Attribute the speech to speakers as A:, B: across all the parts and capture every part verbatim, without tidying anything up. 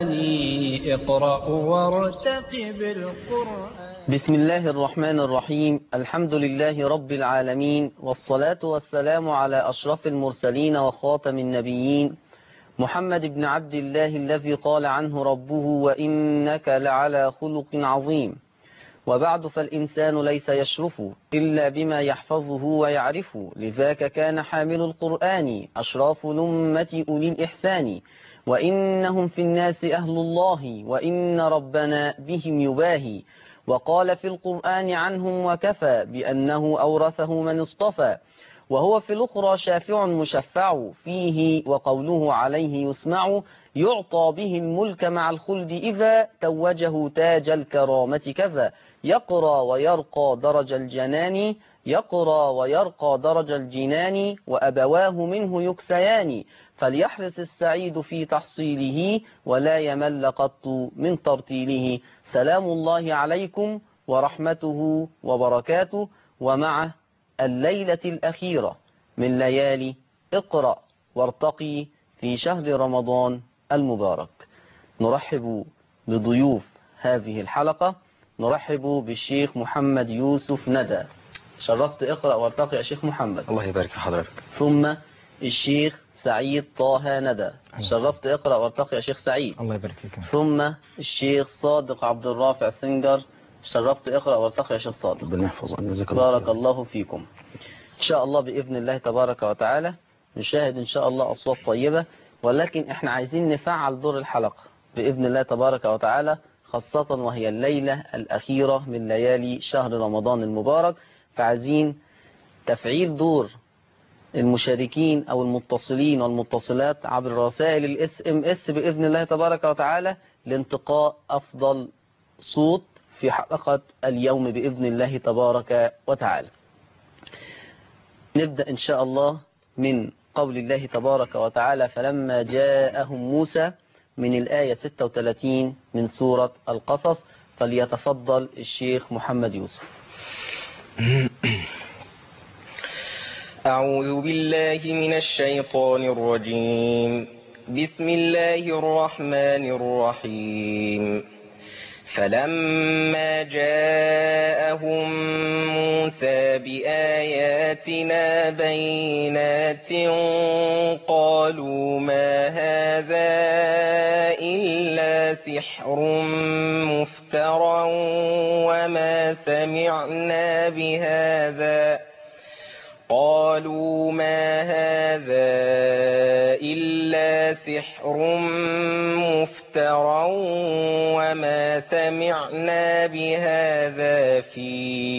A: اقرأ وارتقب القرآن.
B: بسم الله الرحمن الرحيم. الحمد لله رب العالمين، والصلاة والسلام على أشرف المرسلين وخاتم النبيين محمد بن عبد الله الذي قال عنه ربه وإنك لعلى خلق عظيم. وبعد، فالإنسان ليس يشرف إلا بما يحفظه ويعرف، لذاك كان حامل القرآن أشراف الأمة أولي الإحسان، وإنهم في الناس أهل الله وإن ربنا بهم يباهي. وقال في القرآن عنهم وكفى بأنه أورثه من اصطفى، وهو في الأخرى شافع مشفع فيه، وقوله عليه يسمع، يعطى به الملك مع الخلد إذا توجه تاج الكرامة كذا. يقرى ويرقى درج الجنان يقرى ويرقى درج الجنان وأبواه منه يكسيان. فليحرص السعيد في تحصيله ولا يمل قط من ترتيله. سلام الله عليكم ورحمته وبركاته، ومع الليلة الأخيرة من ليالي اقرأ وارتقي في شهر رمضان المبارك، نرحب بضيوف هذه الحلقة. نرحب بالشيخ محمد يوسف ندى. شرفت اقرأ وارتقي يا شيخ محمد.
C: الله يبارك في حضرتك.
B: ثم الشيخ سعيد طه ندى. شرفت اقرأ وارتقي يا شيخ سعيد.
C: الله يبارك فيك.
B: ثم الشيخ صادق عبد الرافع سنجر. شرفت اقرأ وارتقي يا شيخ صادق.
C: ربنا يحفظ.
B: بارك الله فيكم. إن شاء الله بإذن الله تبارك وتعالى نشاهد إن شاء الله أصوات طيبة، ولكن إحنا عايزين نفعل دور الحلقة بإذن الله تبارك وتعالى، خاصة وهي الليلة الأخيرة من ليالي شهر رمضان المبارك. فعايزين تفعيل دور المشاركين أو المتصلين والمتصلات عبر رسائل الاس ام اس بإذن الله تبارك وتعالى لانتقاء أفضل صوت في حلقة اليوم بإذن الله تبارك وتعالى. نبدأ إن شاء الله من قول الله تبارك وتعالى فلما جاءهم موسى من الآية ستة وثلاثين من سورة القصص. فليتفضل الشيخ محمد يوسف.
D: أعوذ بالله من الشيطان الرجيم. بسم الله الرحمن الرحيم. فلما جاءهم موسى بآياتنا بينات قالوا ما هذا إلا سحر مفترى وما سمعنا بهذا قالوا ما هذا إلا سحر مفترى وما سمعنا بهذا في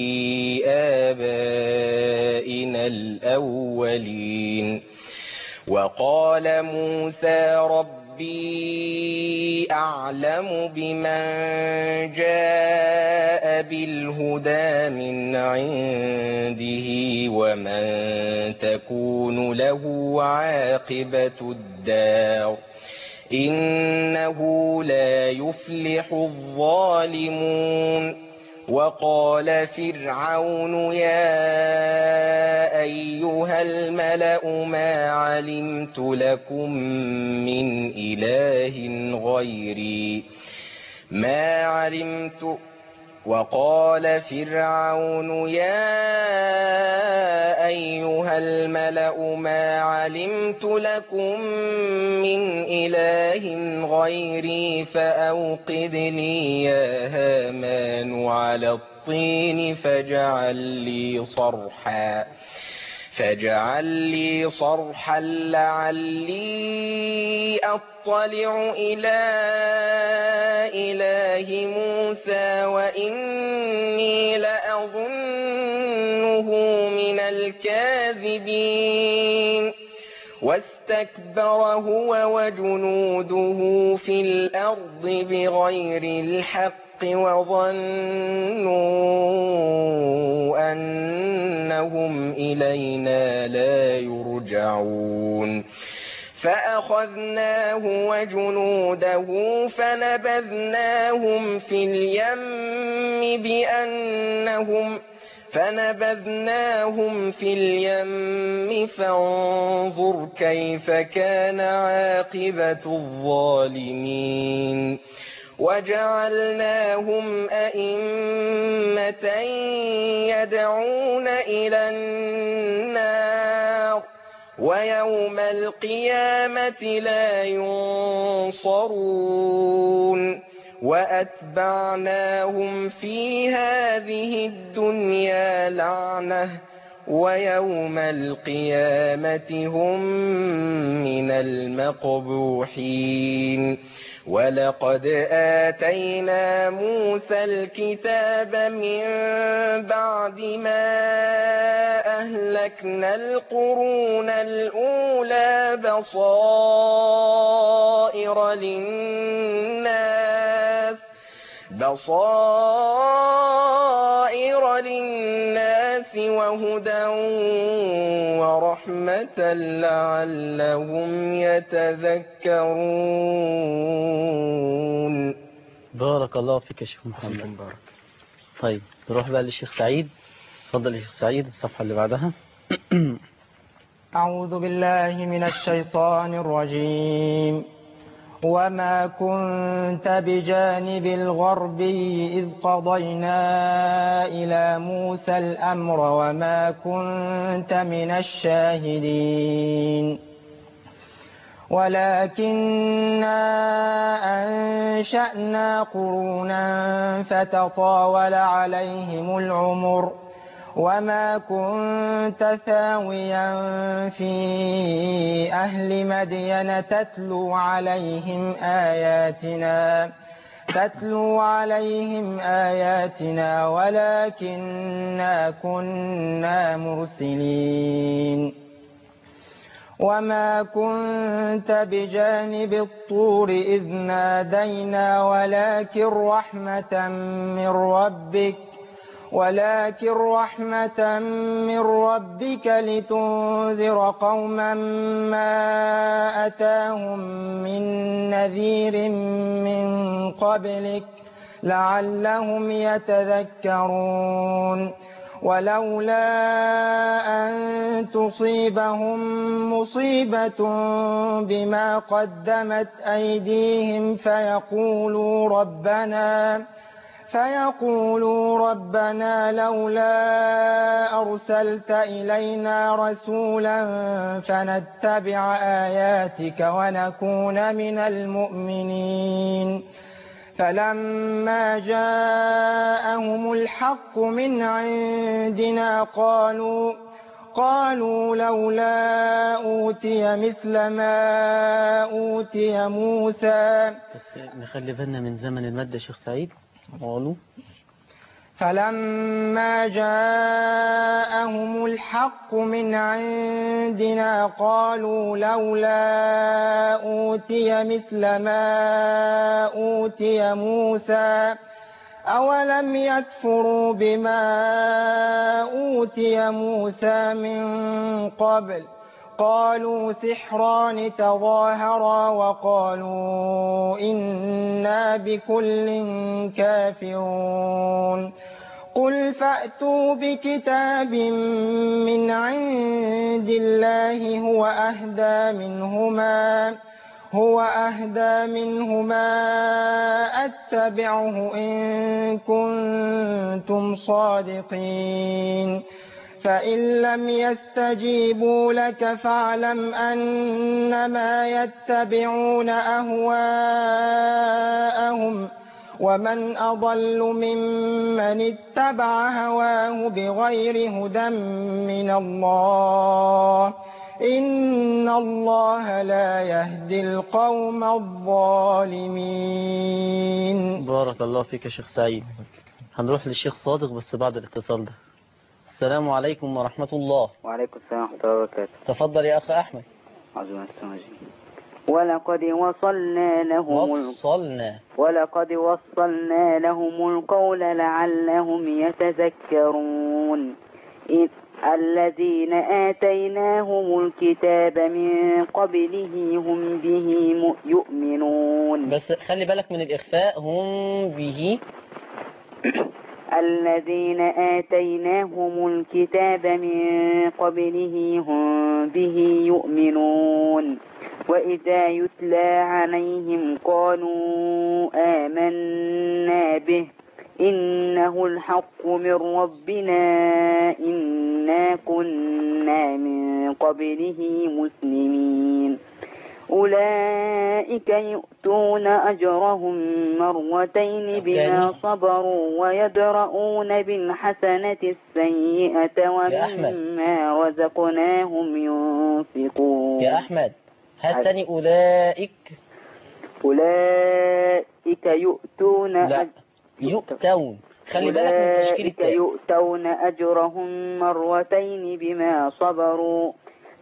D: آبائنا الأولين. وقال موسى ربي أعلم بمن جاء بالهدى من عنده ومن تكون له عاقبة الدار إنه لا يفلح الظالمون. وقال فرعون يا أيها الملأ ما علمت لكم من إله غيري ما علمت وقال فرعون يا أيها الملأ ما علمت لكم من إله غيري فأوقد لي يا هامان على الطين فاجعل لي صرحا فاجعل لي صرحا لعلي أطلع إلى إله موسى وإني لأظنه من الكاذبين. واستكبر هو وجنوده في الأرض بغير الحق وظنوا أنهم إلينا لا يرجعون. فأخذناه وجنوده فنبذناهم في اليم بأنهم فنبذناهم في اليم فانظر كيف كان عاقبة الظالمين وجعلناهم أئمة يدعون إلى النار ويوم القيامة لا ينصرون وأتبعناهم في هذه الدنيا لعنة ويوم القيامة هم من المقبوحين ولقد آتينا موسى الكتاب من بعد ما أهلكنا القرون الأولى بصائر للناس بصائر للناس وهدى ورحمة لعلهم يتذكرون.
B: بارك الله فيك يا شيخ محمد.
D: بارك.
B: طيب نروح بقى للشيخ سعيد. اتفضل يا شيخ سعيد الصفحة اللي بعدها.
C: أعوذ بالله من الشيطان الرجيم. وما كنت بجانب الغربي إذ قضينا إلى موسى الأمر وما كنت من الشاهدين ولكننا أنشأنا قرونا فتطاول عليهم العمر وما كنت ثاويا في أهل مدين تتلو عليهم آياتنا تتلو عليهم آياتنا ولكننا كنا مرسلين وما كنت بجانب الطور إذ نادينا ولكن رحمة من ربك ولكن رحمة من ربك لتنذر قوما ما أتاهم من نذير من قبلك لعلهم يتذكرون ولولا أن تصيبهم مصيبة بما قدمت أيديهم فيقولوا ربنا فيقولوا ربنا لولا أرسلت إلينا رسولا فنتبع آياتك ونكون من المؤمنين فلما جاءهم الحق من عندنا قالوا قالوا لولا أوتي مثل ما أوتي موسى.
B: بس نخلي بالنا من زمن المادة شيخ سعيد. قالوا
C: فلما جاءهم الحق من عندنا قالوا لولا أوتي مثل ما أوتي موسى أولم يكفروا بما أوتي موسى من قبل قالوا سحران تظاهرا وقالوا إنا بكل كافرون قل فأتوا بكتاب من عند الله هو أهدى منهما هو أهدى منهما أتبعه إن كنتم صادقين فإن لم يستجيبوا لك فاعلم أنما يتبعون أهواءهم ومن أضل ممن اتبع هواه بغير هدى من الله إن الله لا يهدي القوم الظالمين.
B: بارك الله فيك يا شيخ سعيد. هنروح للشيخ صادق بس بعد الاتصال ده. السلام عليكم ورحمة الله.
E: وعليكم السلام ورحمة الله وبركاته.
B: تفضل يا أخ أحمد.
E: ولقد وصلنا لهم
B: وصلنا
E: ولقد وصلنا لهم القول لعلهم يتذكرون إذ الذين آتيناهم الكتاب من قبله هم به يؤمنون.
B: بس خلي بالك من الإخفاء هم به
E: الذين آتيناهم الكتاب من قبله هم به يؤمنون وإذا يتلى عليهم قالوا آمنا به إنه الحق من ربنا إنا كنا من قبله مسلمين أولئك يؤتون أجرهم مرتين بما صبروا ويدرؤون بالحسنة السيئة ومما رزقناهم ينفقون.
B: يا أحمد هل تاني أولئك؟
E: أولئك يؤتون
B: لا يؤتون، خلي بالك من تشكيل التاء.
E: يؤتون أجرهم مرتين بما صبروا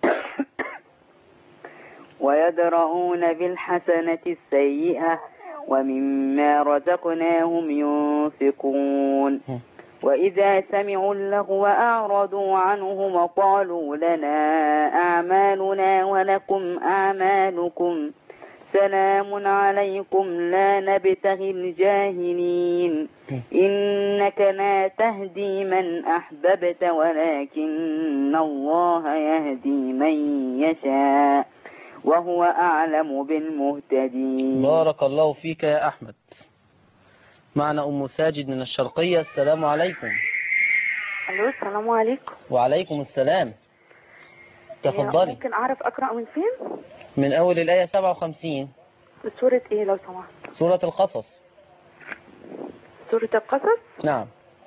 E: ويدرؤون بالحسنة السيئة ومما رزقناهم ينفقون وإذا سمعوا اللغو أعرضوا عنه وقالوا لنا أعمالنا ولكم أعمالكم سلام عليكم لا نبتغي الجاهلين إنك لا تهدي من أحببت ولكن الله يهدي من يشاء وهو أعلم بالمهتدين.
B: بارك الله فيك يا أحمد. معنا أم ساجد من الشرقية. السلام عليكم.
F: ألو السلام عليكم.
B: وعليكم السلام. تفضلي.
F: ممكن أعرف أقرأ من فين؟
B: من أول الآية سبعة وخمسين.
F: سورة إيه لو سمحت؟
B: سورة القصص.
F: سورة القصص؟
B: نعم.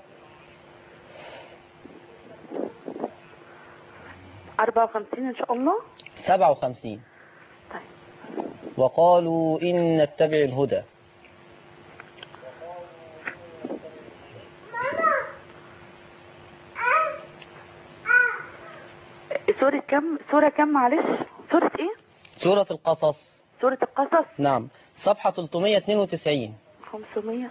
F: أربعة وخمسين إن شاء الله.
B: سبعة وخمسين.
F: طيب.
B: وقالوا إن نتبع الهدى.
F: سورة كم؟ سورة كم معلش؟ سورة إيه؟
B: سورة القصص.
F: سورة القصص.
B: نعم صفحة ثلاثمائة واثنين وتسعين.
F: خمسمائة.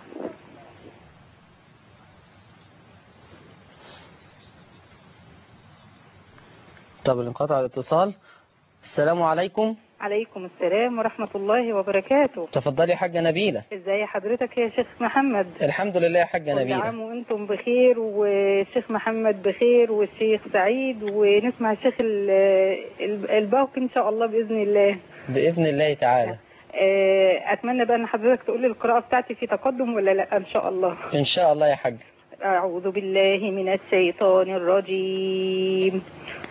B: طب انقطع الاتصال. السلام عليكم.
G: عليكم السلام ورحمة الله وبركاته.
B: تفضلي يا حاجة نبيلة.
G: ازاي حضرتك يا شيخ محمد؟
B: الحمد لله يا حاجة نبيلة.
G: كل عام وانتم بخير والشيخ محمد بخير والشيخ سعيد، ونسمع الشيخ الباقي ان شاء الله بإذن الله.
B: بإذن الله تعالى.
G: اتمنى بقى ان حضرتك تقول لي القراءة بتاعتي في تقدم ولا لا ان شاء الله.
B: ان شاء الله يا حاج.
G: أعوذ بالله من الشيطان الرجيم.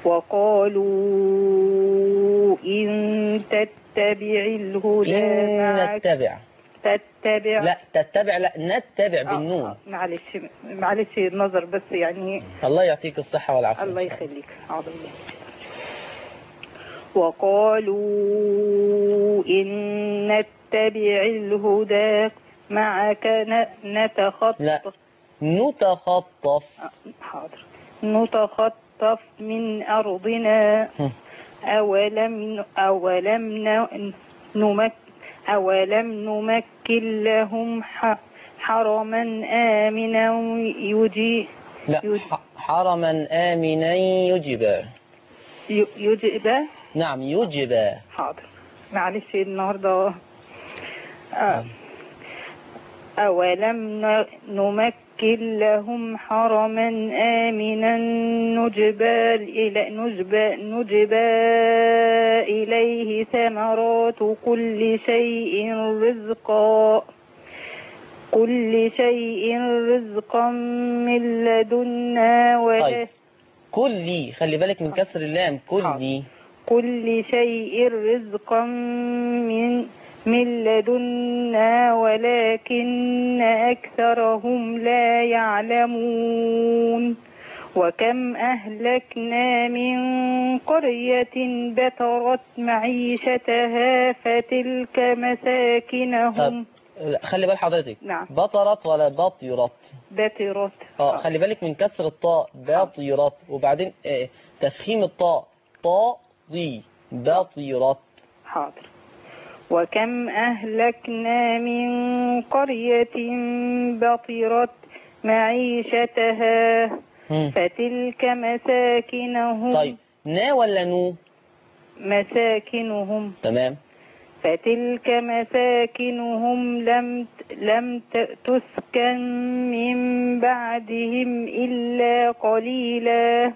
G: وقالوا إن تتبع الهدى
B: إن نتبع
G: تتبع
B: لا تتبع لا نتبع بالنون.
G: آه معلش معلش النظر بس يعني.
B: الله يعطيك الصحة والعافية.
G: الله يخليك. أعوذ بالله. وقالوا إن نتبع الهدى معك نتخطف
B: لا نتخطف.
G: حاضر. نتخطف من أرضنا أولم أولم نمك أولم نمكن لهم حرما آمنا يجي
B: لا يجي حرما آمنا يجبى
G: يجبى
B: نعم يجبى.
G: حاضر معلش النهارده. آه. أولم نمكن لهم حرما آمنا نجبى إلى نجبى نجبى إليه ثمرات كل شيء رزقا كل شيء رزقا من لدنا ولا.
B: طيب كل خلي بالك من كسر اللام. كل
G: كل شيء رزقا من من لدنا ولكن أكثرهم لا يعلمون. وكم أهلكنا من قرية بطرت معيشتها فتلك مساكنهم.
B: خلي بال حضرتك.
G: نعم.
B: بطرت ولا بطرت؟
G: بطرت.
B: اه خلي بالك من كسر الطاء. بطرت وبعدين اه تفخيم الطاء. طاء ضي بطرت.
G: حاضر. وكم أهلكنا من قرية بطرت معيشتها فتلك مساكنهم.
B: طيب نا ولا نو؟
G: مساكنهم.
B: تمام.
G: فتلك مساكنهم لم لم تسكن من بعدهم إلا قليلا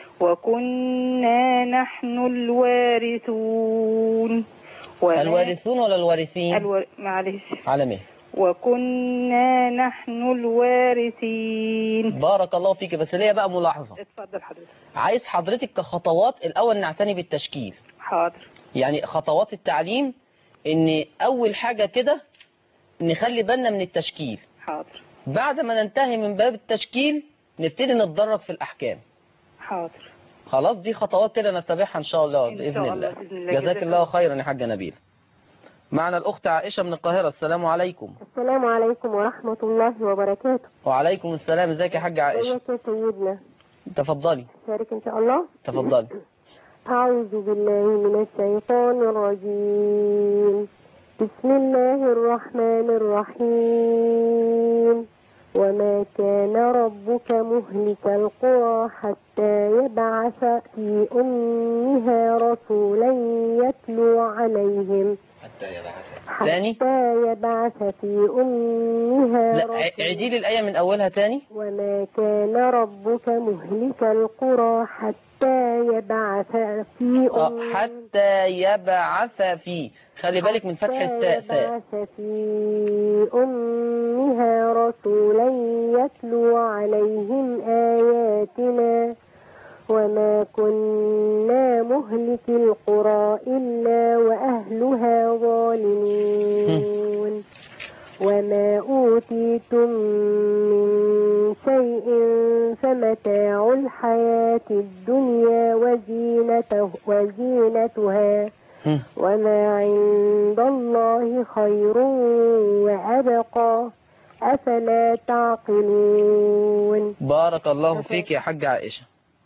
G: وكنا نحن الوارثون.
B: الوارثون ولا الوارثين؟
G: الو... معلش
B: على مين؟
G: وكنا نحن الوارثين.
B: بارك الله فيك. بس ليا بقى ملاحظة.
G: اتفضل حضرتك.
B: عايز حضرتك كخطوات الأول نعتني بالتشكيل.
G: حاضر.
B: يعني خطوات التعليم ان اول حاجة كده نخلي بالنا من التشكيل.
G: حاضر.
B: بعد ما ننتهي من باب التشكيل نبتدي نتدرج في الأحكام.
G: حاضر.
B: خلاص دي خطوات كده نتبعها إن شاء الله بإذن
G: الله.
B: الله.
G: بإذن الله.
B: جزاك الله خيرا يا حاجة نبيل. معنا الأخت عائشة من القاهرة. السلام عليكم.
H: السلام عليكم ورحمة الله وبركاته.
B: وعليكم السلام. ازيك يا حاجة عائشة؟
H: ازيك يا سيدنا؟
B: تفضلي.
H: شارك إن شاء الله.
B: تفضلي.
H: أعوذ بالله من الشيطان الرجيم. بسم الله الرحمن الرحيم. وما كان ربك مهلك القرى حتى يبعث في أمها رسولا يتلو عليهم
B: حتى يبعث
H: حتى يبعث في أمها
B: لا
H: رسولا.
B: عيدي لي الآية من أولها تاني.
H: وما كان ربك مهلك القرى حتى يبعث في أمها
B: حتى يبعث في، خلي بالك من فتح التاء.
H: حتى يبعث في أمها رسولا يتلو عليهم آياتنا وما كنا مهلك القرى إلا وأهلها ظالمون. وما أوتيتم من شيء فمتاع الحياة الدنيا وزينته وزينتها وما عند الله خير وأبقى أفلا تعقلون.
B: بارك الله فيك يا حاجة عائشة.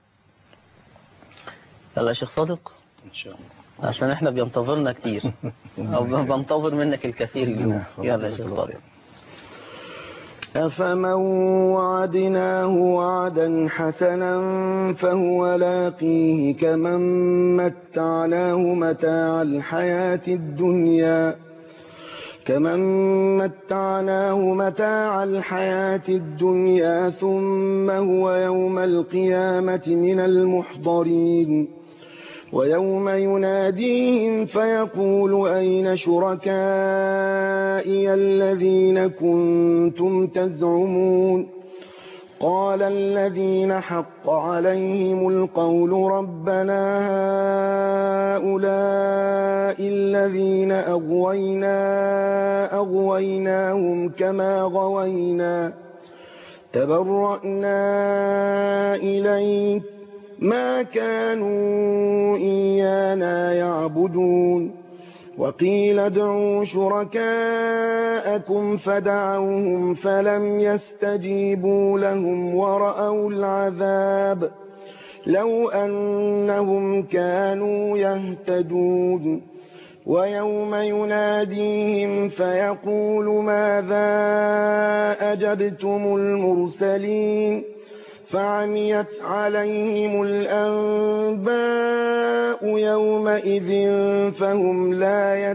B: يلا يا شيخ صادق
I: إن شاء الله
B: عشان احنا بينتظرنا كتير او بنتظر منك الكثير اليوم. يلا يا شيخ صادق.
C: أفمن وعدناه وعدا حسنا فهو لاقيه كمن متعناه متاع الحياة الدنيا كمن متعناه متاع الحياة الدنيا ثم هو يوم القيامة من المحضرين. ويوم يناديهم فيقول أين شركائي الذين كنتم تزعمون قال الذين حق عليهم القول ربنا هؤلاء الذين أغوينا أغويناهم كما غوينا تبرأنا إليك ما كانوا إيانا يعبدون. وقيل ادعوا شركاءكم فدعوهم فلم يستجيبوا لهم ورأوا العذاب لو أنهم كانوا يهتدون. ويوم يناديهم فيقول ماذا أجبتم المرسلين فعميت عليهم الأنباء يومئذ فهم لا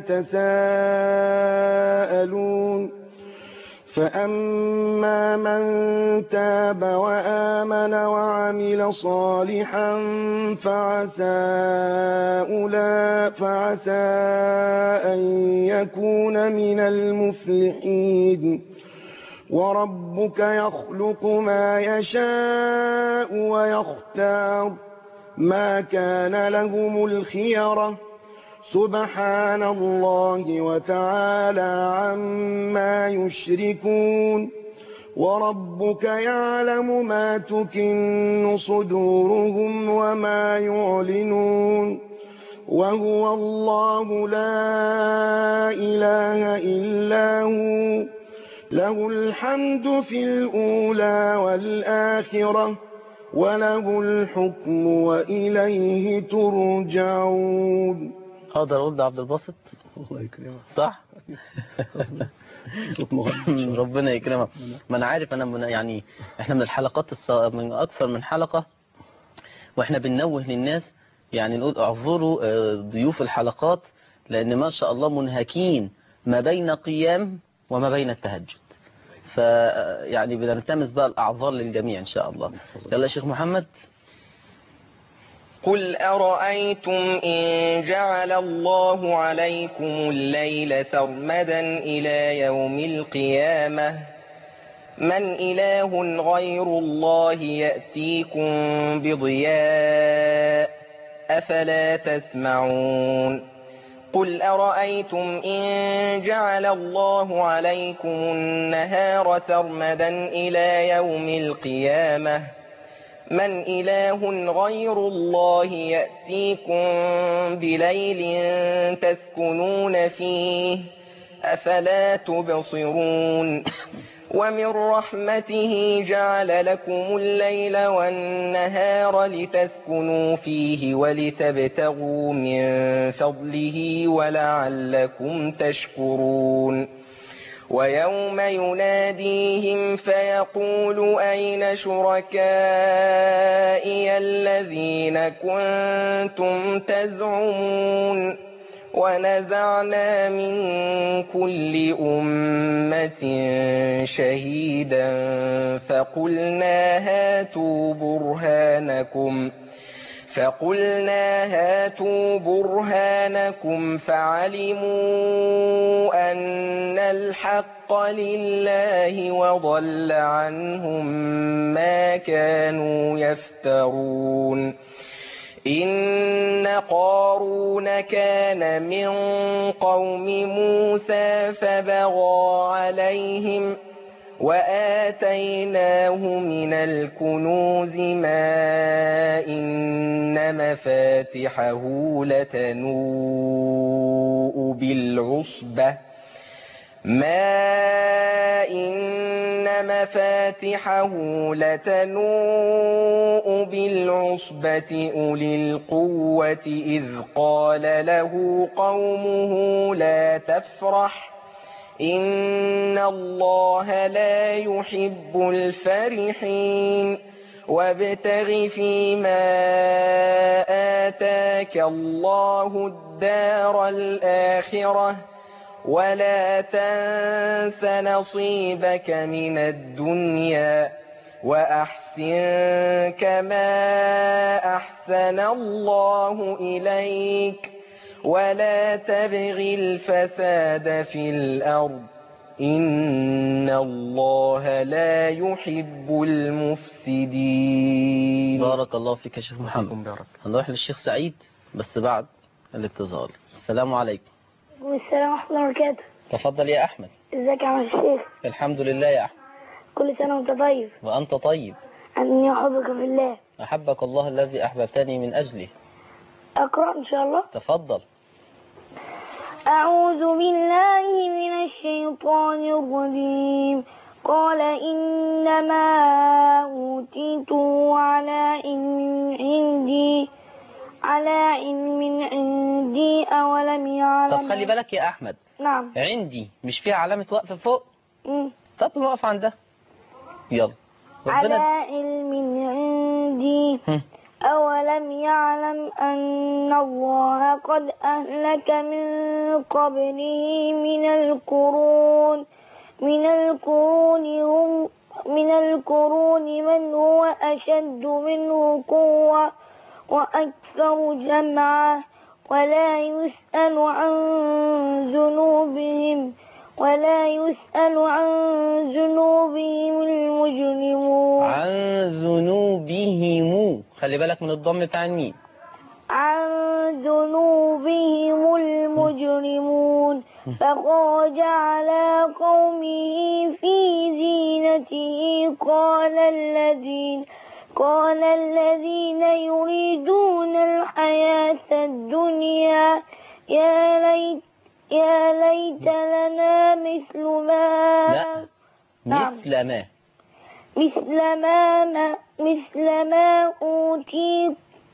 C: يتساءلون. فأما من تاب وآمن وعمل صالحا فعسى أولئك فعسى أن يكون من المفلحين. وربك يخلق ما يشاء ويختار ما كان لهم الخيرة سبحان الله وتعالى عما يشركون. وربك يعلم ما تكن صدورهم وما يعلنون وهو الله لا إله إلا هو له الحمد في الأولى والآخرة وله الحكم وإليه ترجعون.
B: اقدر اقول ده عبد الباسط؟
I: الله يكرمك.
B: صح.
I: صوت مغني.
B: ربنا يكرمك. ما انا عارف انا من يعني احنا من الحلقات الص... من اكثر من حلقة واحنا بننوه للناس يعني نقول اعذروا ضيوف الحلقات لأن ما شاء الله منهكين ما بين قيام وما بين التهجد. فيعني بنلتمس بقى الأعذار للجميع إن شاء الله. يلا يا شيخ محمد.
D: قل أرأيتم إن جعل الله عليكم الليل سرمدا إلى يوم القيامة من إله غير الله يأتيكم بضياء أفلا تسمعون قل أرأيتم إن جعل الله عليكم النهار سرمدا إلى يوم القيامة من إله غير الله يأتيكم بليل تسكنون فيه أفلا تبصرون ومن رحمته جعل لكم الليل والنهار لتسكنوا فيه ولتبتغوا من فضله ولعلكم تشكرون ويوم يناديهم فيقول أين شركائي الذين كنتم تزعمون ونزعنا من كل أمة شهيدا فقلنا هاتوا برهانكم فقلنا هاتوا برهانكم فعلموا أن الحق لله وضل عنهم ما كانوا يفترون إن قارون كان من قوم موسى فبغى عليهم وآتيناه من الكنوز ما إن مفاتحه لتنوء بالعصبة ما إن مفاتحه لتنوء بالعصبة أولي القوة إذ قال له قومه لا تفرح إن الله لا يحب الفرحين وابتغ فيما آتاك الله الدار الآخرة ولا تنس نصيبك من الدنيا وأحسن كما أحسن الله إليك ولا تبغ الفساد في الأرض إن الله لا يحب المفسدين.
B: بارك الله فيك يا شيخ محمد.
D: بارك.
B: هنروح للشيخ سعيد بس بعد الاتصال. السلام عليكم.
I: والسلام ورحمة الله وبركاته.
B: تفضل يا أحمد.
I: ازيك يا عم الشيخ؟
B: الحمد لله يا أحمد.
I: كل سنة وانت طيب.
B: وأنت طيب.
I: أني أحبك في الله.
B: أحبك الله الذي أحببتني من أجله.
I: أقرأ إن شاء الله.
B: تفضل.
I: أعوذ بالله من الشيطان الرجيم. قال إنما أوتيته على علم عندي على علم عندي أولم يعلم.
B: طب خلي بالك يا أحمد.
I: نعم.
B: عندي مش فيها علامة وقف فوق؟
I: مم.
B: طب نقف عندها. يلا.
I: على علم عندي
B: هم.
I: أولم يعلم أن الله قد أهلك من قبله من القرون من القرون هم من القرون من هو أشد منه قوة وأكثر جمعا ولا يسأل عن ذنوبهم ولا يسأل عن ذنوبهم المجرمون.
B: عن ذنوبهم خلي بالك من الضم بتاع الميم.
I: عن ذنوبهم المجرمون فخرج على قومه في زينته قال الذين قال الذين يريدون الحياة الدنيا يا ليت يا ليت لنا مثل ما
B: لا مثل ما
I: مثل ما مثل ما أوتي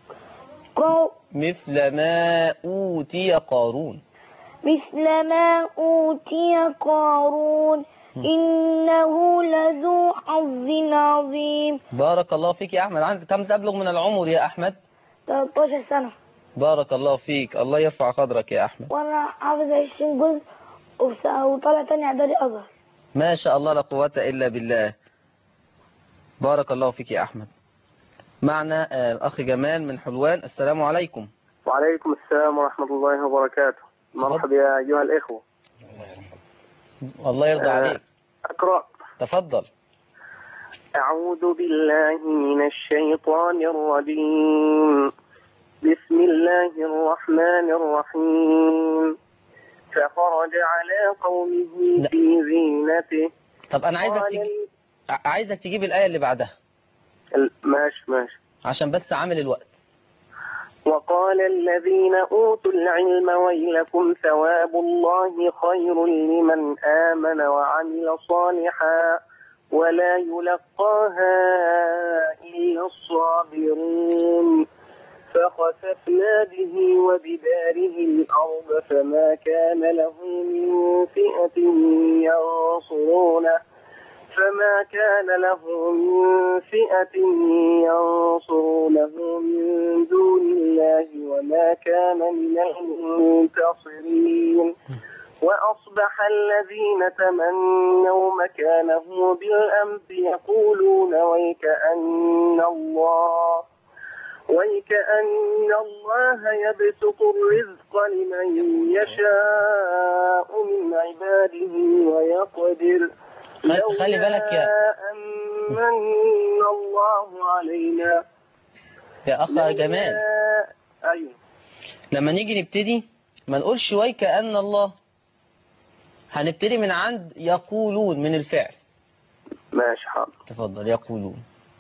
B: مثل ما أوتي قارون
I: مثل ما أوتي قارون إنه لذو حظ عظيم.
B: بارك الله فيك يا أحمد. عندك كم تبلغ من العمر يا أحمد؟
I: ثلاثة عشر سنة.
B: بارك الله فيك، الله يرفع قدرك يا أحمد.
I: وأنا حافظ عشرين جزء وفي- وطالع تاني إعدادي أزهر.
B: ما شاء الله لا قوة إلا بالله. بارك الله فيك يا أحمد. معنا آه، الأخ جمال من حلوان. السلام عليكم.
J: وعليكم السلام ورحمة الله وبركاته. مرحبا يا أيها الإخوة.
B: الله يرضى عليك.
J: أقرأ.
B: تفضل.
J: أعوذ بالله من الشيطان الرجيم. بسم الله الرحمن الرحيم. فخرج على قومه
B: لا.
J: في زينته.
B: طب أنا عايزك
J: قال
B: تجيب ع- عايزك تجيب الآية اللي بعدها
J: ال- ماشي ماشي.
B: عشان بس عامل الوقت.
J: وقال الذين أوتوا العلم ويلكم ثواب الله خير لمن آمن وعمل صالحا ولا يلقاها إلا الصابرون. فخسفنا به وبداره الأرض فما كان له من فئة ينصرونه فما كان له من فئة ينصرونه من دون الله وما كان من المنتصرين. وأصبح الذين تمنوا مكانه بالأمس يقولون ويكأن الله ويكأن الله يبسط الرزق لمن يشاء من عباده ويقدر.
B: خلي بالك يا
J: من الله علينا
B: يا أخ جمال.
J: أيوه.
B: لما نيجي نبتدي ما نقولش ويكأن الله، هنبتدي من عند يقولون من الفعل.
J: ماشي حاضر.
B: تفضل. يقولون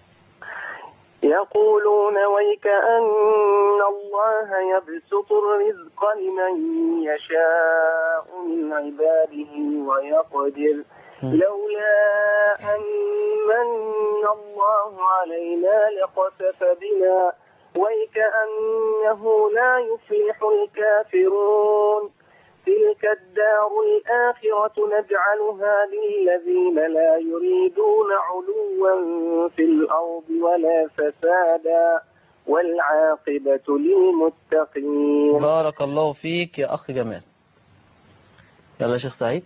J: يقولون ويكأن الله يبسط الرزق لمن يشاء من عباده ويقدر. لولا أن من الله علينا لخسف بنا ويكأنه لا يفلح الكافرون. تلك الدار الآخرة نجعلها للذين لا يريدون علوا في الأرض ولا فسادا والعاقبة للمتقين.
B: بارك الله فيك يا أخ جمال. يلا يا شيخ سعيد.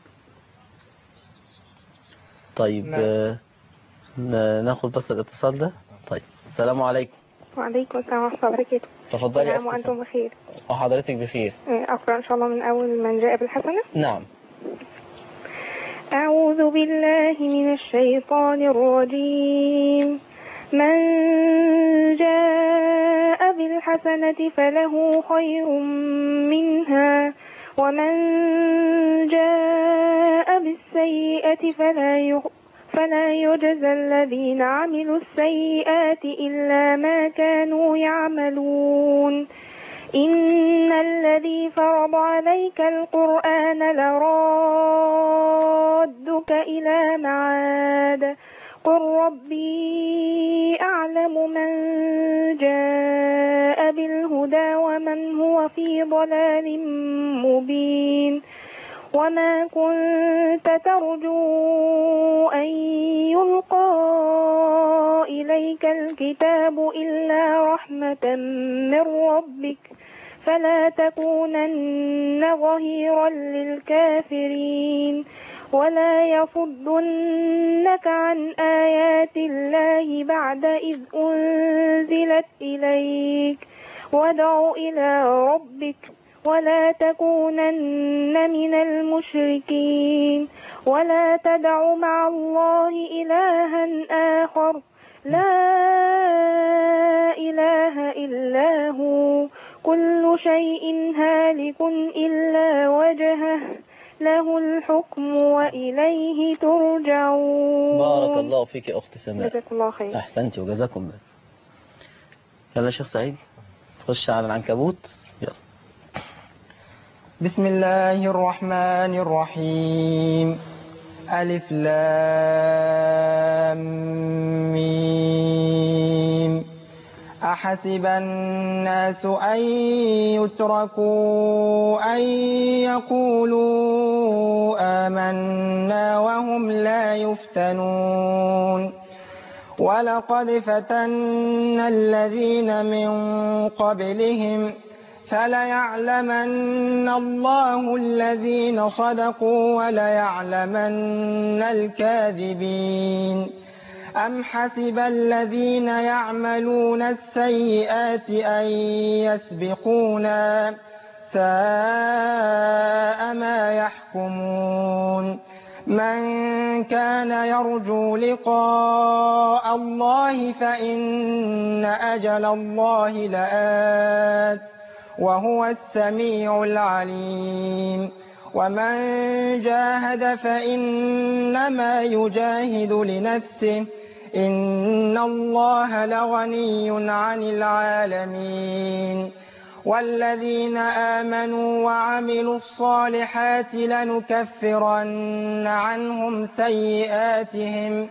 B: طيب آه، ناخد بس الاتصال ده. طيب السلام عليكم.
K: وعليكم السلام ورحمة الله وبركاته.
B: تفضلي يا
K: نعم
B: أختي.
K: وأنتم بخير.
B: وحضرتك بخير.
K: أقرأ إن شاء الله من أول من جاء بالحسنة.
B: نعم.
K: أعوذ بالله من الشيطان الرجيم. من جاء بالحسنة فله خير منها ومن جاء بالسيئة فلا يغ... فلا يجزى الذين عملوا السيئات إلا ما كانوا يعملون. إن الذي فرض عليك القرآن لرادك إلى معاد قل ربي أعلم من جاء بالهدى ومن هو في ضلال مبين. وما كنت ترجو أن يلقى إليك الكتاب إلا رحمة من ربك فلا تكونن ظهيرا للكافرين ولا يصدنك عن آيات الله بعد إذ أنزلت إليك وادع إلى ربك ولا تكونن من المشركين ولا تدع مع الله إلها آخر لا إله إلا هو كل شيء هالك إلا وجهه له الحكم وإليه ترجعون.
B: بارك الله فيك يا أخت سماء.
K: جزاك الله خير.
B: أحسنت وجزاكم بس. يلا يا شيخ سعيد خش على العنكبوت. يلا.
L: بسم الله الرحمن الرحيم. ألف لام ميم. أحسب الناس أن يتركوا أن يقولوا آمنا وهم لا يفتنون ولقد فتنا الذين من قبلهم فليعلمن الله الذين صدقوا وليعلمن الكاذبين أم حسب الذين يعملون السيئات أن يسبقونا ساء ما يحكمون من كان يرجو لقاء الله فإن أجل الله لآت وهو السميع العليم ومن جاهد فإنما يجاهد لنفسه إن الله لغني عن العالمين والذين آمنوا وعملوا الصالحات لنكفرن عنهم سيئاتهم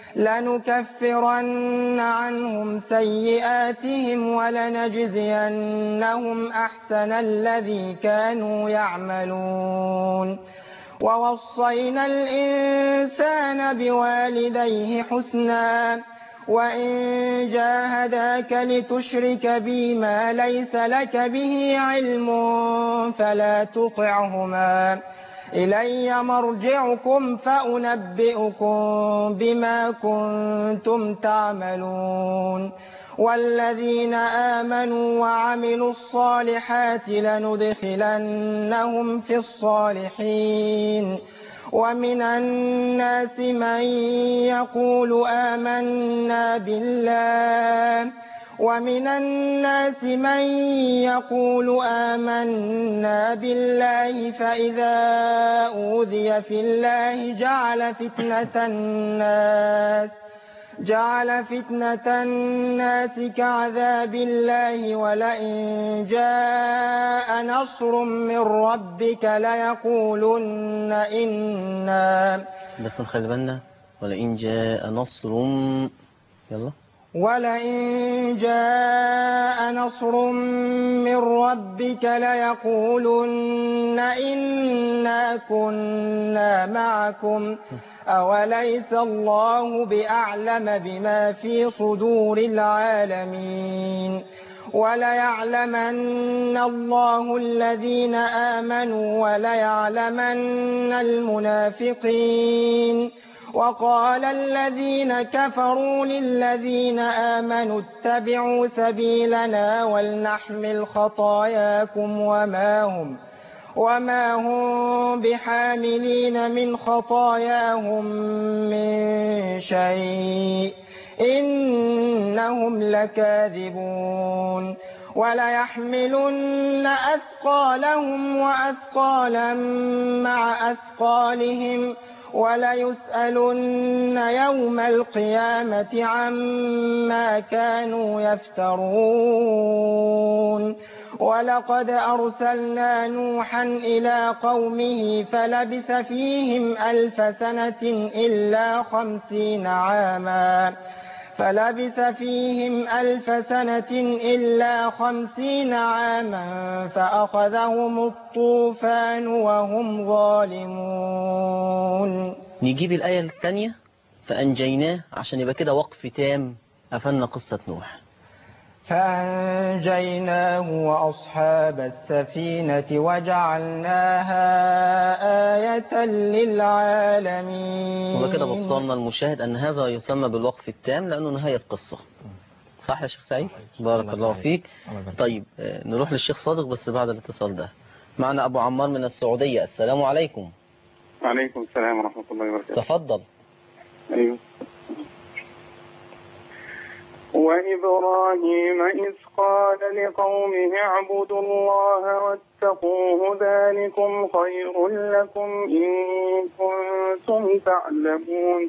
L: لنكفرن عنهم سيئاتهم ولنجزينهم أحسن الذي كانوا يعملون ووصينا الإنسان بوالديه حسنا وإن جاهداك لتشرك بي ما ليس لك به علم فلا تطعهما إلي مرجعكم فأنبئكم بما كنتم تعملون والذين آمنوا وعملوا الصالحات لندخلنهم في الصالحين ومن الناس من يقول آمنا بالله ومن الناس من يقول آمنا بالله فإذا أوذي في الله جعل فتنة الناس جعل فتنة الناس كعذاب الله ولئن جاء نصر من ربك ليقولن إنا
B: بس نخلي بالنا ولئن جاء نصر يلا
L: ولئن جاء نصر من ربك ليقولن إنا كنا معكم أوليس الله بأعلم بما في صدور العالمين وليعلمن الله الذين آمنوا وليعلمن المنافقين وقال الذين كفروا للذين آمنوا اتبعوا سبيلنا ولنحمل خطاياكم وما هم وما هم بحاملين من خطاياهم من شيء إنهم لكاذبون وليحملن أثقالهم وأثقالا مع أثقالهم وليسألن يوم القيامة عما كانوا يفترون ولقد أرسلنا نوحا إلى قومه فلبث فيهم ألف سنة إلا خمسين عاما فلبث فيهم ألف سنة إلا خمسين عاما فأخذهم الطوفان وهم ظالمون.
B: نجيب الآية الثانية فأنجيناه عشان يبقى كده وقف تام قفلنا قصة نوح.
L: فأنجيناه وأصحاب السفينة وجعلناها آية للعالمين.
B: وكده بصرنا المشاهد أن هذا يسمى بالوقف التام لأنه نهاية قصة. صح يا شيخ سعيد؟ بارك الله فيك. طيب نروح للشيخ صادق بس بعد الاتصال ده. معنا أبو عمار من السعودية. السلام عليكم.
M: وعليكم السلام ورحمة الله وبركاته.
B: تفضل.
M: أيوه. وإبراهيم إذ قال لقومه اعبدوا الله واتقوه ذلكم خير لكم إن كنتم تعلمون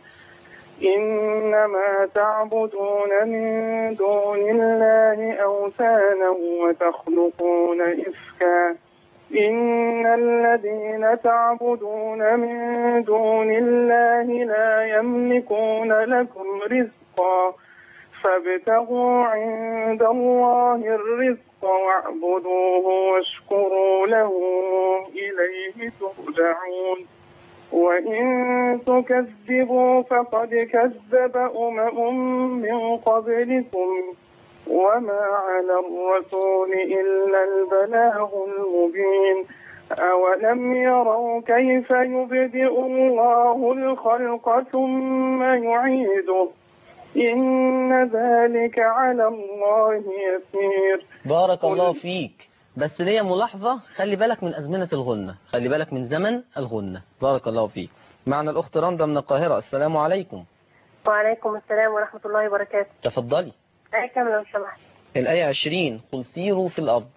M: إنما تعبدون من دون الله أوثانا وتخلقون إفكا إن الذين تعبدون من دون الله لا يملكون لكم رزقا فابتغوا عند الله الرزق واعبدوه واشكروا له إليه ترجعون. وإن تكذبوا فقد كذب أمم من قبلكم وما على الرسول إلا البلاغ المبين أولم يروا كيف يبدئ الله الخلق ثم يعيده إن ذلك على الله يسير.
B: بارك الله فيك. بس ليا ملاحظة، خلي بالك من أزمنة الغنة، خلي بالك من زمن الغنة. بارك الله فيك. معنا الأخت رندا من القاهرة. السلام عليكم.
N: وعليكم السلام ورحمة الله وبركاته.
B: تفضلي.
N: آية كاملة لو سمحت.
B: الآية عشرين، قل سيروا في الأرض.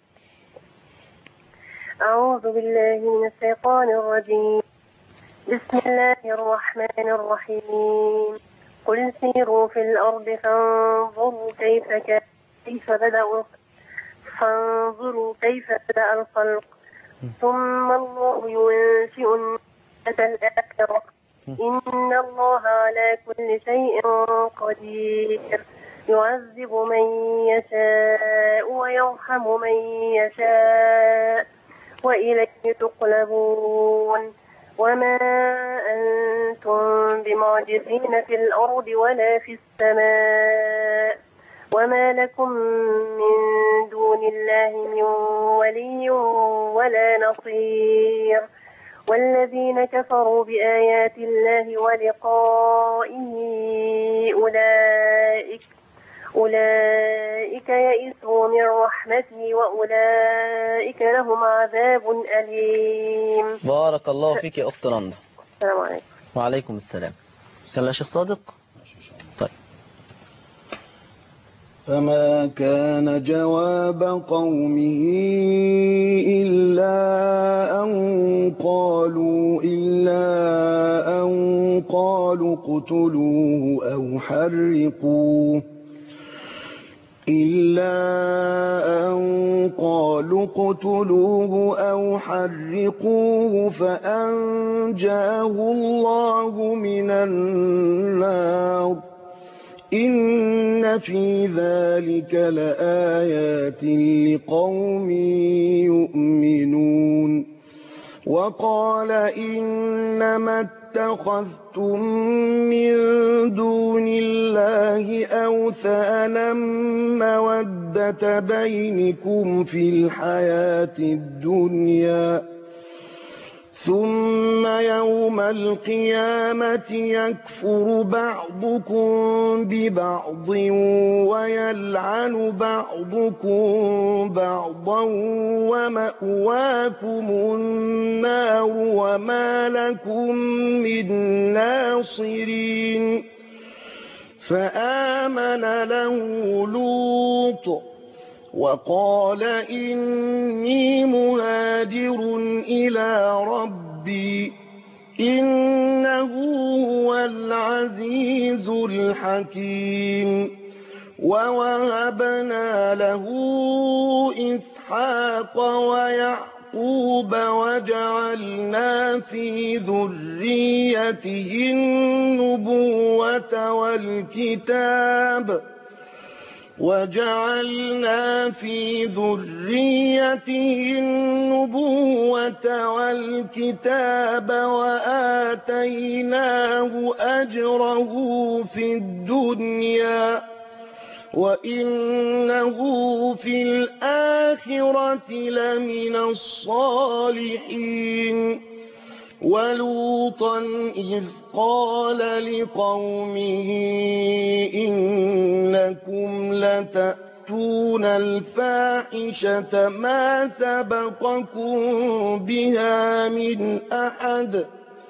N: أعوذ بالله من الشيطان الرجيم. بسم الله الرحمن الرحيم. قل سيروا في الأرض فانظروا كيف كيف بدأوا فانظروا كيف بدأ الخلق ثم الله ينشئ النشأة الآخرة إن الله على كل شيء قدير يعذب من يشاء ويرحم من يشاء وإليه تقلبون وما أنتم بمعجزين في الأرض ولا في السماء وما لكم من دون الله من ولي ولا نصير والذين كفروا بآيات الله ولقائه أولئك أولئك يئسوا من رحمته وأولئك لهم عذاب أليم.
B: بارك الله فيك يا أخت رندا.
N: السلام عليكم.
B: وعليكم السلام. كان يا شيخ صادق؟ طيب.
C: فما كان جواب قومه إلا أن قالوا إلا أن قالوا اقتلوه أو حرقوه إلا أن قالوا اقتلوه أو حرقوه فأنجاه الله من النار إن في ذلك لآيات لقوم يؤمنون. وقال إنما اتخذتم من دون الله أوثانا مودة بينكم في الحياة الدنيا ثم يوم القيامة يكفر بعضكم ببعض ويلعن بعضكم بعضا ومأواكم النار وما لكم من ناصرين. فآمن له لوط وقال إني مهاجر إلى ربي إنه هو العزيز الحكيم. ووهبنا له إسحاق ويعقوب وجعلنا في ذريته النبوة والكتاب وجعلنا في ذريته النبوة والكتاب وآتيناه أجره في الدنيا وإنه في الآخرة لمن الصالحين. ولوطا إذ قال لقومه إنكم لتأتون الفاحشة ما سبقكم بها من أحد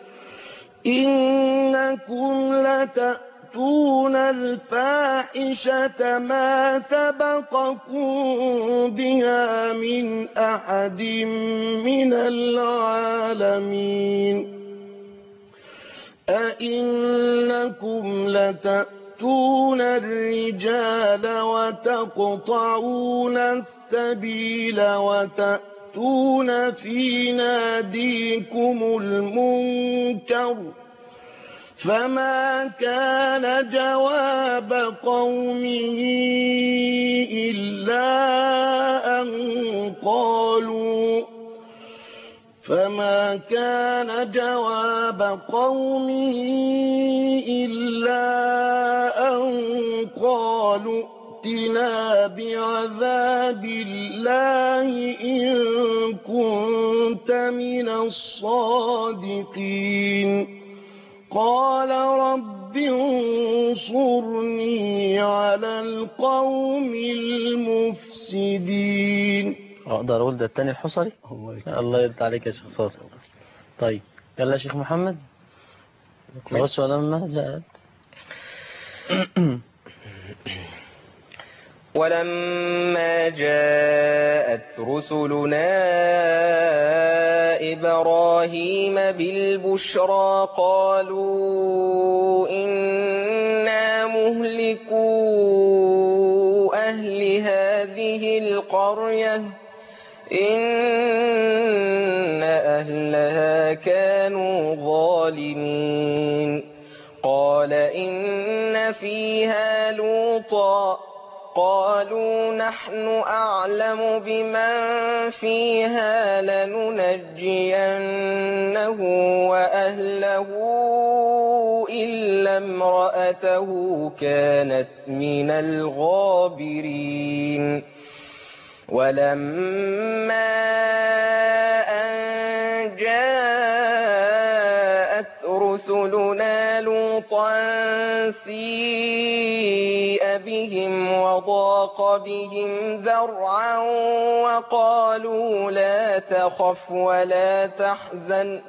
C: إنكم لتأتون الفاحشة ما سبقكم بها من أحد من العالمين. أئنكم لتأتون الرجال وتقطعون السبيل وتأتون في ناديكم المنكر فما كان جواب قومه إلا أن قالوا فما كان جواب قومه إلا أن قالوا ائتنا بعذاب الله إن كنت من الصادقين قال رب انصرني على القوم المفسدين.
B: اقدر اقول ده التاني الحصري؟ الله يرضى عليك يا شيخ صالح. طيب يلا يا شيخ محمد نخش ولما جاءت.
D: ولما جاءت رسلنا إبراهيم بالبشرى قالوا إنا مهلكو أهل هذه القرية إن أهلها كانوا ظالمين قال إن فيها لوطا قالوا نحن أعلم بمن فيها لننجينه وأهله إلا امرأته كانت من الغابرين ولما أن جاءت رسلنا لوطا سيء بهم وضاق بهم ذرعا وقالوا لا تخف ولا تحزن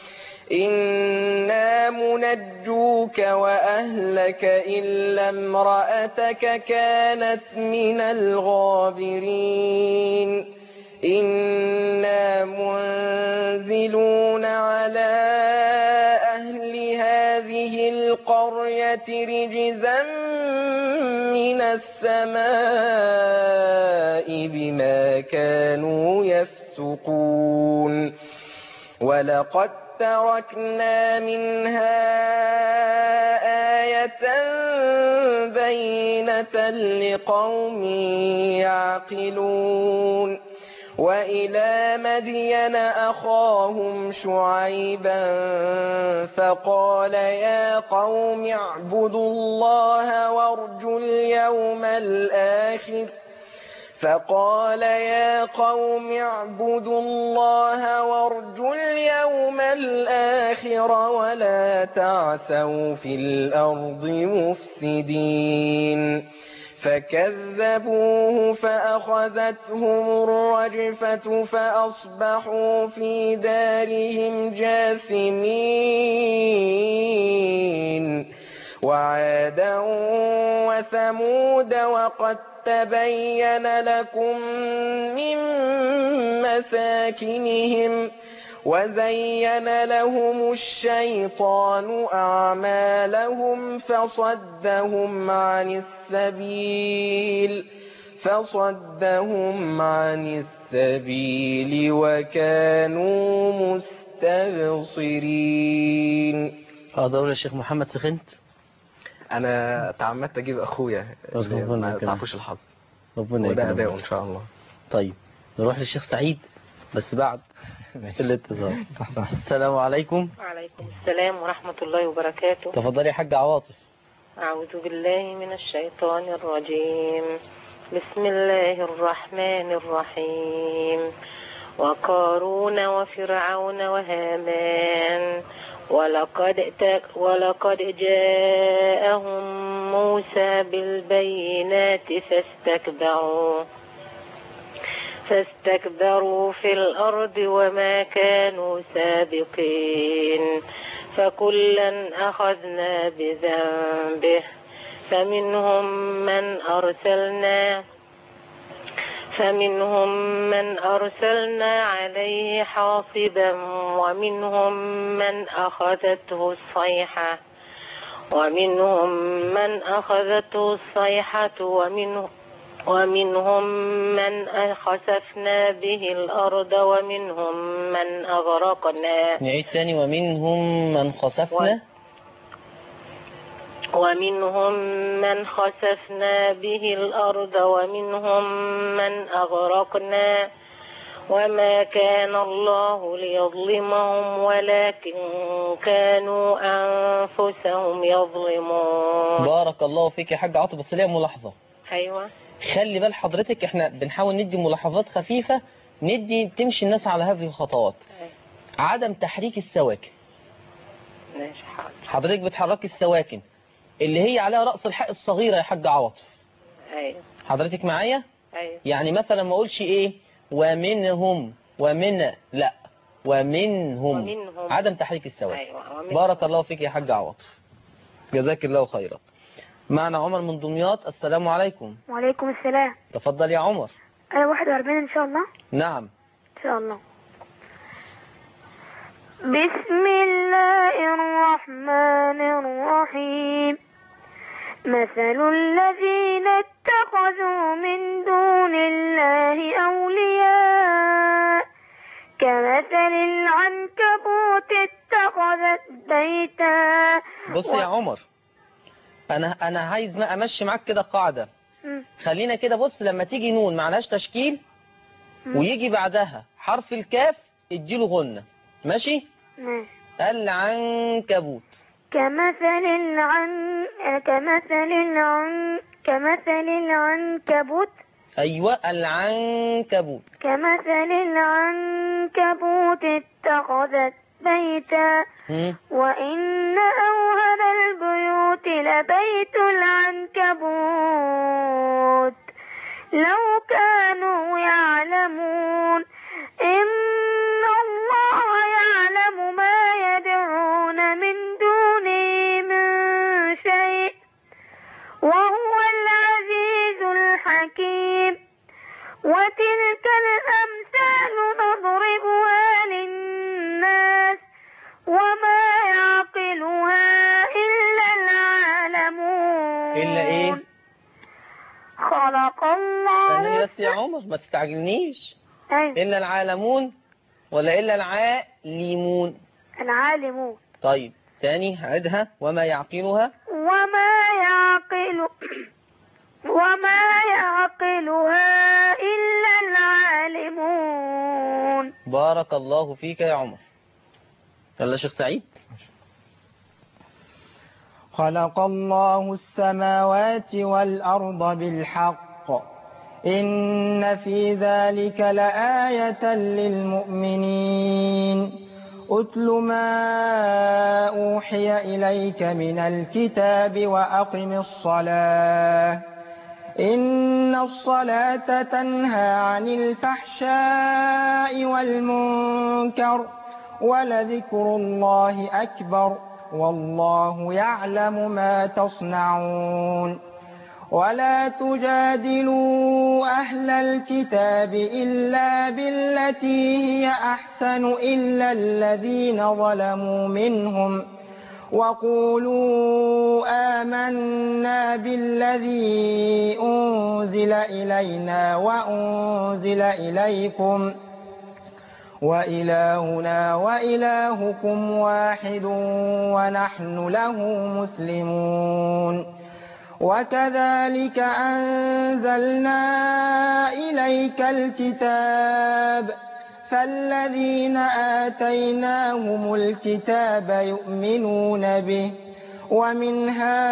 D: إنا منجوك وأهلك إلا امرأتك كانت من الغابرين إنا منزلون على أهل هذه القرية رجزا من السماء بما كانوا يفسقون ولقد تركنا منها آية بينة لقوم يعقلون وإلى مدين أخاهم شعيبا فقال يا قوم اعبدوا الله وارجوا اليوم الآخر فقال يا قوم اعبدوا الله وارجوا اليوم الآخر ولا تعثوا في الأرض مفسدين فكذبوه فأخذتهم الرجفة فأصبحوا في دارهم جاثمين وعادا وثمود وقد تبين لكم من مساكنهم وزين لهم الشيطان أعمالهم فصدهم عن السبيل فصدهم عن السبيل وكانوا مستبصرين.
B: أقدر يا شيخ محمد سخنت؟
D: أنا تعمدت أجيب أخويا ما تعرفوش الحظ
B: ربنا
D: وده أداؤه إن شاء الله.
B: طيب نروح للشيخ سعيد بس بعد الاتصال. السلام عليكم.
O: وعليكم السلام ورحمة الله وبركاته.
B: تفضلي يا حاج عواطف.
O: أعوذ بالله من الشيطان الرجيم. بسم الله الرحمن الرحيم. وقارون وفرعون وهامان ولقد ولقد جاءهم موسى بالبينات فاستكبروا فاستكبروا في الأرض وما كانوا سابقين فكلا أخذنا بذنبه فمنهم من أرسلنا فمنهم من أرسلنا عليه حاصبا ومنهم من أخذته الصيحة ومنهم من أخذته الصيحة ومنهم ومنهم من خسفنا به الأرض ومنهم من أغرقنا.
B: نعيد تاني. ومنهم من خسفنا
O: ومنهم من خسفنا به الأرض ومنهم من أغرقنا وما كان الله ليظلمهم ولكن كانوا أنفسهم يظلمون.
B: بارك الله فيك يا حاج عاطف. بس ليا ملاحظة.
O: أيوة.
B: خلي بال حضرتك، احنا بنحاول ندي ملاحظات خفيفة، ندي تمشي الناس على هذه الخطوات.
O: أيوة.
B: عدم تحريك السواكن.
O: ماشي حاضر.
B: حضرتك بتحركي السواكن اللي هي عليها رأس الحاء الصغيرة يا حاج عواطف.
O: أيوة.
B: حضرتك معايا؟
O: أيوة.
B: يعني مثلا ما اقولش ايه ومنهم ومن، لا ومنهم,
O: ومنهم.
B: عدم تحريك السواكن.
O: أيوة.
B: بارك الله فيك يا حاج عواطف، جزاك الله خيرا. معنا عمر من دمياط. السلام عليكم.
P: وعليكم السلام.
B: تفضل يا عمر.
P: أنا واحد وأربعين إن شاء الله.
B: نعم
P: إن شاء الله. بسم الله الرحمن الرحيم. مثل الذين اتخذوا من دون الله أولياء كمثل العنكبوت اتخذت بيتا.
B: بص يا عمر، انا انا عايز ما امشي معاك كده قاعده.
P: م.
B: خلينا كده، بص لما تيجي نون معلهاش تشكيل
P: م.
B: ويجي بعدها حرف الكاف اديله غنه، ماشي؟
P: ماشي.
B: العنكبوت
P: كمثل العن كمثل العن كمثل العنكبوت.
B: ايوه العنكبوت.
P: كمثل العنكبوت اتخذت بيتا.
B: م.
P: وإن أوهن البيوت لبيت العنكبوت لو كانوا يعلمون. إن الله يعلم ما يدعون من دونه من شيء وهو العزيز الحكيم. وتلك الأمثال نضربها للناس وما يعقلها إلا العالمون.
B: إلا إيه؟
P: خلق الله.
B: استناني بس يا عمر ما تستعجلنيش.
P: أيوة.
B: إلا العالمون ولا إلا العالمون؟
P: العالمون.
B: طيب تاني هعيدها. وما يعقلها.
P: وما يعقل وما يعقلها إلا العالمون.
B: بارك الله فيك يا عمر. يلا شيخ سعيد.
L: خلق الله السماوات والأرض بالحق إن في ذلك لآية للمؤمنين. أتل ما أوحي إليك من الكتاب وأقم الصلاة إن الصلاة تنهى عن الفحشاء والمنكر ولذكر الله أكبر والله يعلم ما تصنعون. ولا تجادلوا أهل الكتاب إلا بالتي هي أحسن إلا الذين ظلموا منهم وقولوا آمنا بالذي أنزل إلينا وأنزل إليكم وإلهنا وإلهكم واحد ونحن له مسلمون. وكذلك أنزلنا إليك الكتاب فالذين آتيناهم الكتاب يؤمنون به ومن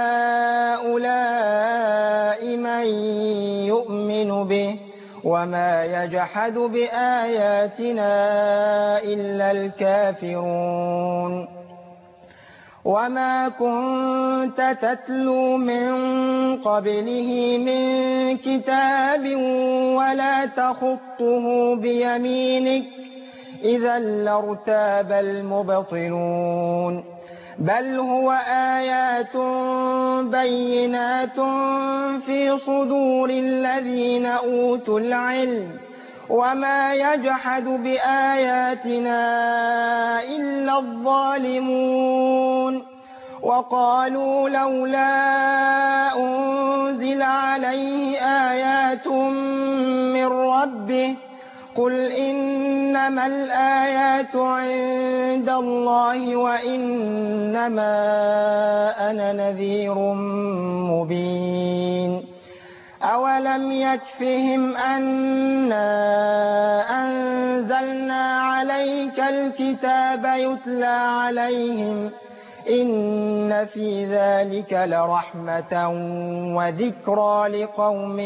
L: هؤلاء من يؤمن به وما يجحد بآياتنا إلا الكافرون. وما كنت تتلو من قبله من كتاب ولا تخطه بيمينك إذا لارتاب المبطلون. بل هو آيات بينات في صدور الذين أوتوا العلم وما يجحد بآياتنا إلا الظالمون. وقالوا لولا أنزل عليه آيات من ربه قل إنما الآيات عند الله وإنما أنا نذير مبين. أولم يكفهم أنا أنزلنا أنزلنا عليك الكتاب يتلى عليهم إن في ذلك لرحمة وذكرى لقوم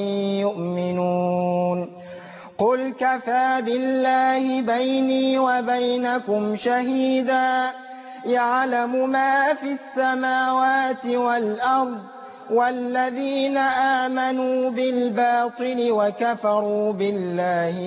L: يؤمنون قل كفى بالله بيني وبينكم شهيدا يعلم ما في السماوات والأرض والذين آمنوا بالباطل وكفروا بالله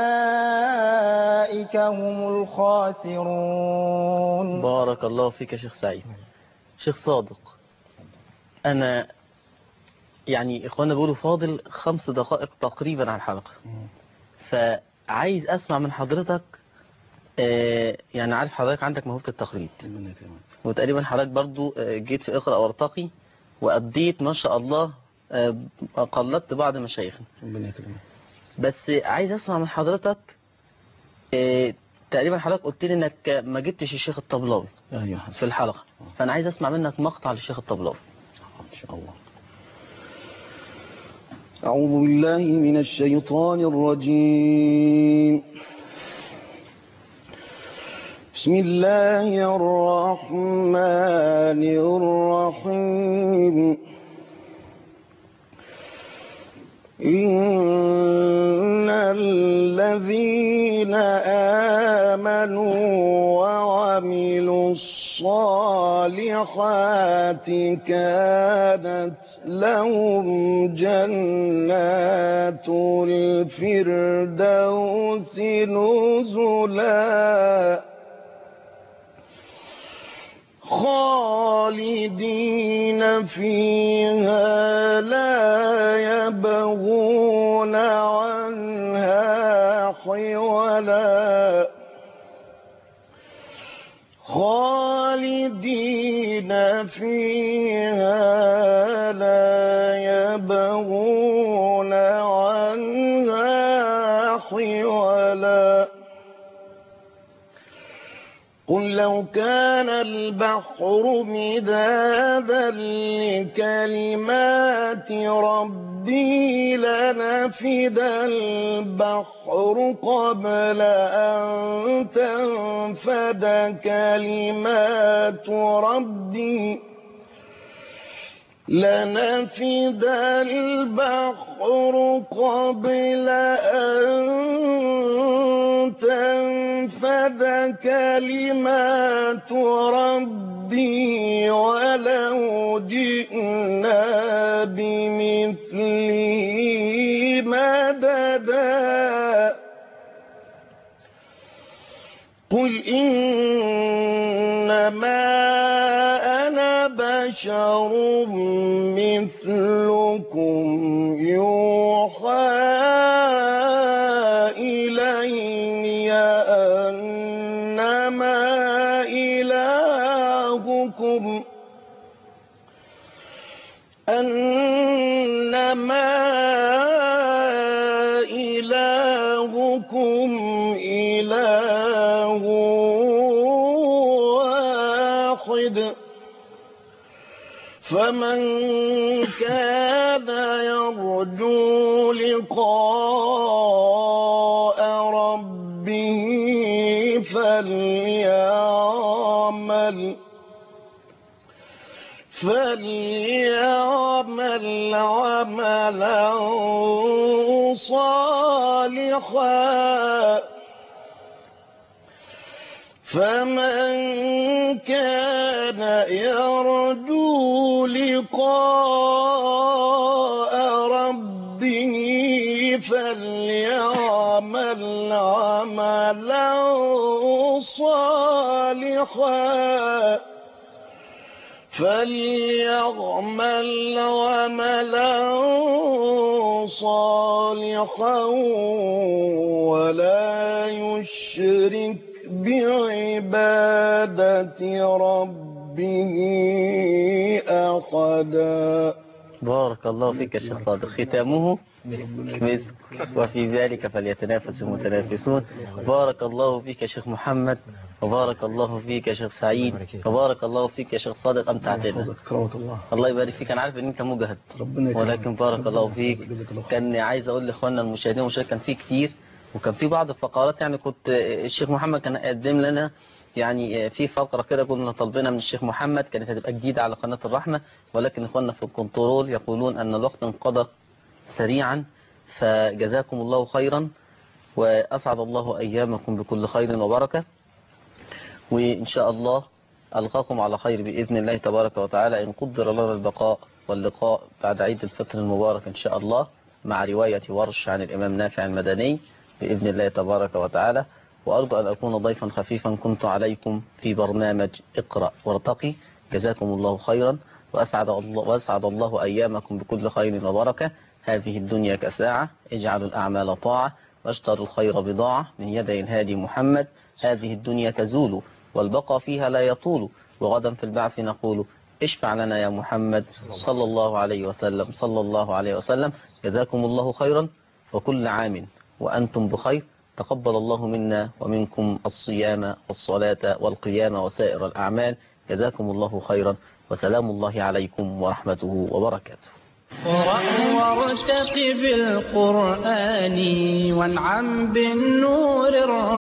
L: أولئك هم الخاسرون.
B: بارك الله فيك يا شيخ سعيد. شيخ صادق، أنا يعني إخوانا بيقولوا فاضل خمس دقائق تقريبا على الحلقة، فعايز أسمع من حضرتك. آه يعني عارف حضرتك عندك موهبة التقليد، وتقريبا حضرتك برضو آه جيت في اقرأ وارتقي وأديت ما شاء الله، آه قلدت بعض مشايخنا. بس عايز أسمع من حضرتك. آه تقريبا حضرتك قلت لي إنك ما جبتش الشيخ الطبلاوي
Q: أيوة
B: في الحلقة، فأنا عايز أسمع منك مقطع للشيخ الطبلاوي
Q: إن شاء الله. أعوذ بالله من الشيطان الرجيم. بسم الله الرحمن الرحيم. إن الذين آمنوا وعملوا الصالحات كانت لهم جنات الفردوس نزلا خالدين فيها لا يبغون عنها حولا خالدين فيها لا يبغون عنها حولا قل لو كان البحر مدادا لكلمات ربي لنفد البحر قبل أن تنفد كلمات ربي لنفد البحر قبل أن تنفد كلمات ربي ولو جئنا بمثله مددا قل إنما أنا بشر مثلكم يوحى إلي أنما إلهكم أنما إلهكم إله واحد فمن كان يرجو لقاء ربه فليعمل فليعمل عملا صالحا فمن كان يرجو لقاء ربه فليعمل عملا صالحا فليعمل عملا صالحا ولا يشرك بعبادة ربه أحدا.
B: بارك الله فيك يا شيخ صادق. ختامه مسك وفي ذلك فليتنافس المتنافسون. بارك الله فيك يا شيخ محمد، وبارك الله فيك يا شيخ سعيد، وبارك الله فيك يا شيخ صادق. أمتعتنا. الله يبارك فيك. أنا عارف إن أنت مجهد، ولكن بارك الله فيك. كان عايز أقول لإخواننا المشاهدين والمشاهدين كان في كتير، وكان في بعض الفقرات يعني كنت الشيخ محمد كان قدم لنا يعني في فقرة كده كنا طالبينها من الشيخ محمد، كانت هتبقى جديدة على قناة الرحمة، ولكن اخواننا في الكنترول يقولون أن الوقت انقضى سريعا، فجزاكم الله خيرا وأسعد الله أيامكم بكل خير وبركة، وإن شاء الله ألقاكم على خير بإذن الله تبارك وتعالى إن قدر لنا البقاء واللقاء بعد عيد الفطر المبارك إن شاء الله، مع رواية ورش عن الإمام نافع المدني بإذن الله تبارك وتعالى. وأرجو أن أكون ضيفا خفيفا كنت عليكم في برنامج اقرأ وارتقي. جزاكم الله خيرا وأسعد الله, وأسعد الله أيامكم بكل خير وبركة. هذه الدنيا كساعة، اجعلوا الأعمال طاعة واشتروا الخير بضاعة من يدي الهادي محمد. هذه الدنيا تزول والبقى فيها لا يطول، وغدا في البعث نقول اشفع لنا يا محمد صلى الله عليه وسلم صلى الله عليه وسلم. جزاكم الله خيرا وكل عام وأنتم بخير. تقبل الله منا ومنكم الصيام والصلاة والقيام وسائر الأعمال. جزاكم الله خيرا وسلام الله عليكم ورحمته وبركاته.
A: وارتقب بالقرآن وانعم بالنور